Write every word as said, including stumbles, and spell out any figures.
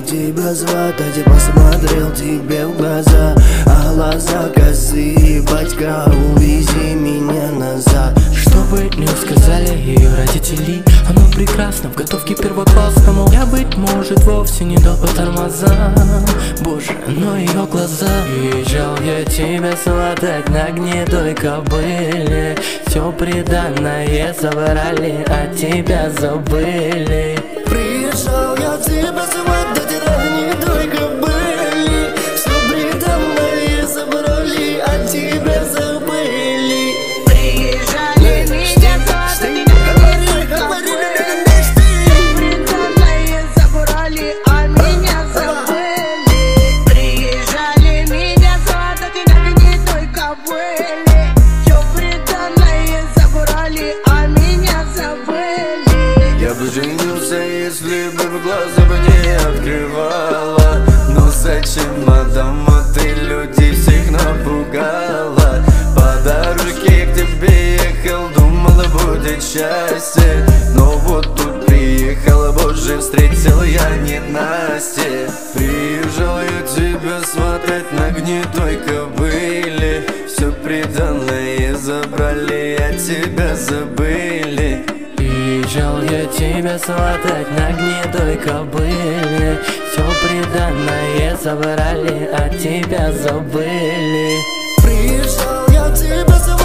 тебя сватать, я посмотрел тебе в глаза, а глаза косые, батька, увези меня назад. Что бы ни сказали ее родители, оно прекрасно в готовке первоклассному. Я, быть может, вовсе не дал по тормозам, боже, но ее глаза. Приезжал я тебя сватать на гнедой кобыле, все преданное забрали, а тебя забыли. Приезжал я тебя сватать на гнедой кобыле, все преданное забрали, а тебя забыли. Приезжали меня сватать на гнедой кобыле, все преданное забрали, а меня забыли. Приезжали меня сватать на гнедой кобыле, все преданное забрали, а меня забыли. Я бы женился, если бы в глаза бы не открывала. Но зачем, мадама, ты людей всех напугала? По дорожке к тебе ехал, думала, будет счастье. Но вот тут приехала, боже, встретил я ненастье. Приезжал я тебя сватать на гнедой кобыле, все преданное забрали, а тебя забыли. Приезжал я тебя сватать на гнедой кобыле, все преданное забрали, а тебя забыли. Приезжал я тебя сватать